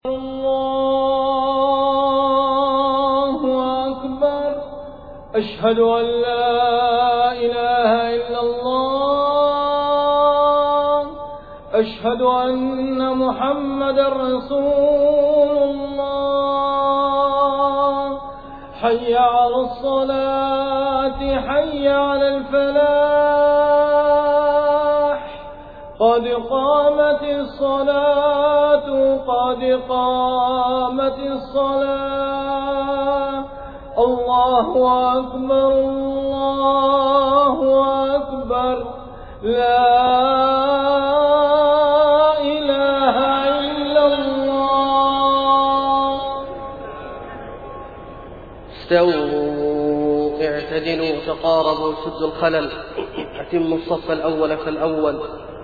الله أكبر. أشهد أن لا إله إلا الله. أشهد أن محمدا رسول الله. حي على الصلاة، حي على الفلاح. قد قامت الصلاة، قد قامت الصلاة. الله أكبر، الله أكبر. لا إله إلا الله. استووا، اعتدلوا، تقاربوا، سدوا الخلل، أتموا الصف الأول فالأول.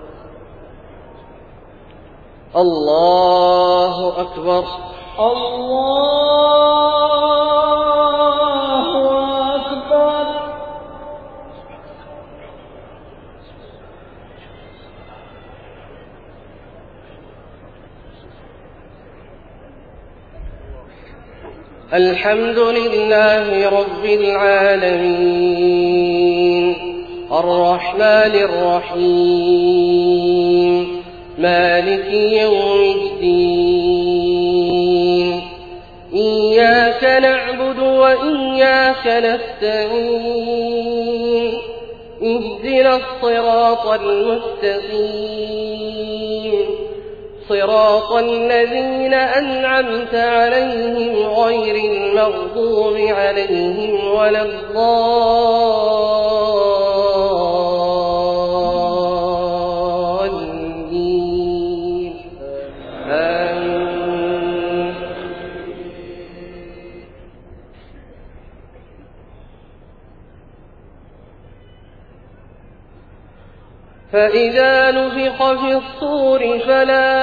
الله أكبر، الله أكبر. الحمد لله رب العالمين، الرحمن الرحيم، مالك يوم الدين. إياك نعبد وإياك نستعين. اهدنا الصراط المستقيم، صراط الذين أنعمت عليهم غير المغضوب عليهم ولا الضالين. آمين. فإذا نفخ في الصور فلا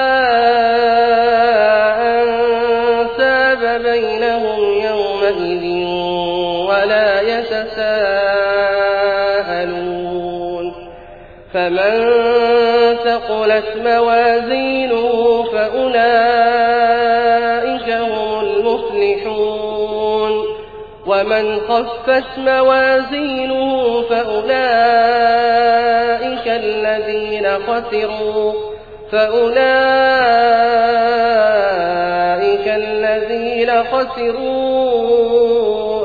أنساب بينهم يومئذ ولا يتساءلون. فمن ثقلت موازينه فأولئك هم المفلحون. ومن خفت موازينه فأولئك الذين خسروا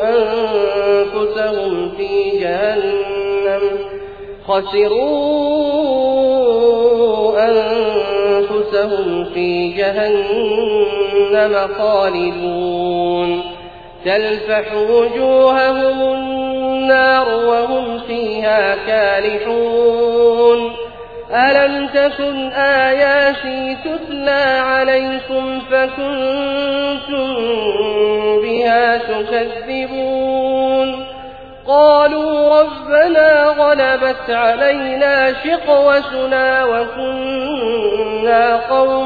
أنفسهم في جهنم خالدون. تلفح وجوههم النار وهم فيها كالحون. ألم تكن آياتي تتلى عليكم فكنتم بها تكذبون؟ قالوا ربنا غلبت علينا شقوتنا وكنا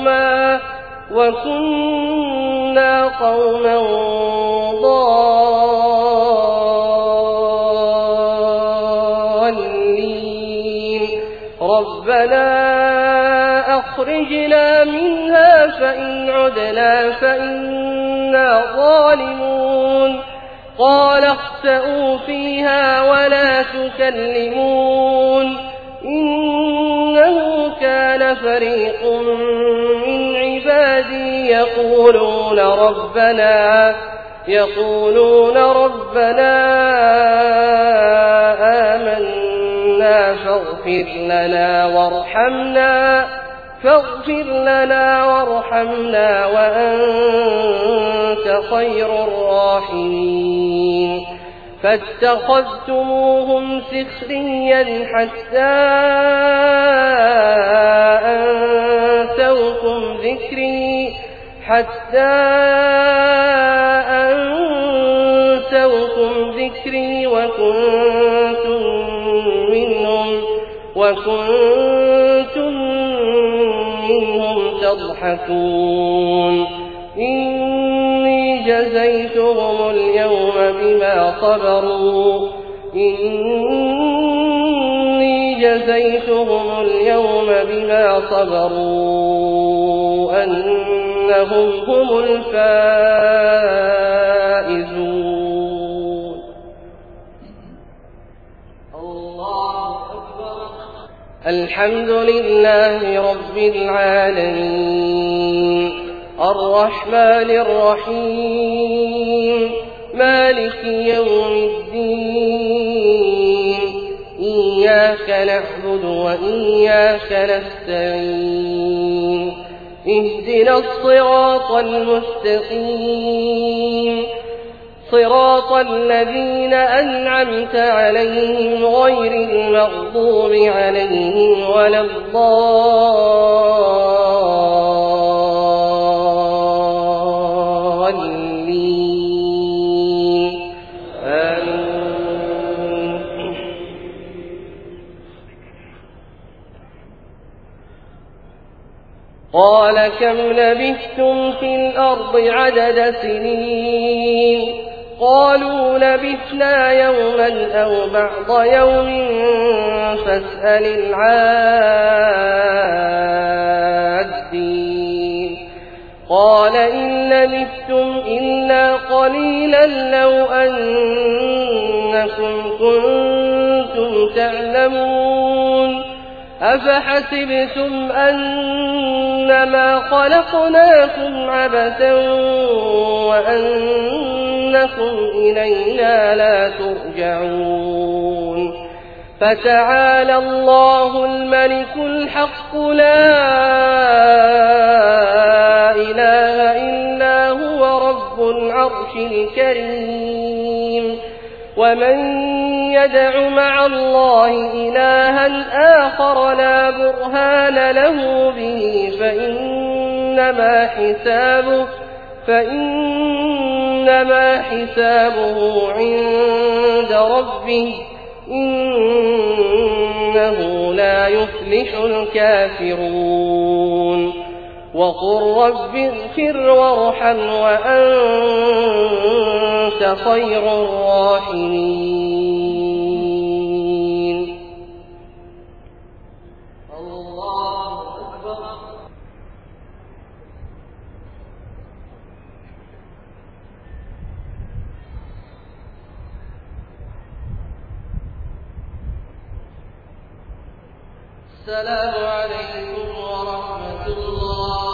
قوما ضالين. ربنا أخرجنا منها فإن عدنا فإنا ظالمون. قال اخسئوا فيها ولا تكلمون. إنه كان فريق من عبادي يقولون ربنا آمنا فاغفر لنا وارحمنا وأنت خير الراحمين. فاتخذتموهم سخريا حتى أنسوكم ذكري وكنتم منهم تضحكون. إني جزيتهم اليوم بما صبروا إنهم هم الفائزون. الله أكبر. الحمد لله رب العالمين الرحمن الرحيم مالك يوم الدين إياك نعبد وإياك نستعين اهدنا الصراط المستقيم صراط الذين أنعمت عليهم غير المغضوب عليهم ولا الضالين آمين. قال كم لبثتم في الأرض عدد سنين قالوا لبثنا يوما أو بعض يوم فاسأل العادين قال إن لبثتم إلا قليلا لو أنكم كنتم تعلمون أفحسبتم أنما خلقناكم عبثا وأنكم إلينا لا ترجعون فتعالى الله الملك الحق لا إله إلا هو رب العرش الكريم ومن يدع مع الله إلها آخر لا برهان له به فإنما حسابه عند ربه إنه لا يفلح الكافرون وقل رب اغفر وارحم وأنت خير الراحمين. الله أكبر. السلام عليكم ورحمة الله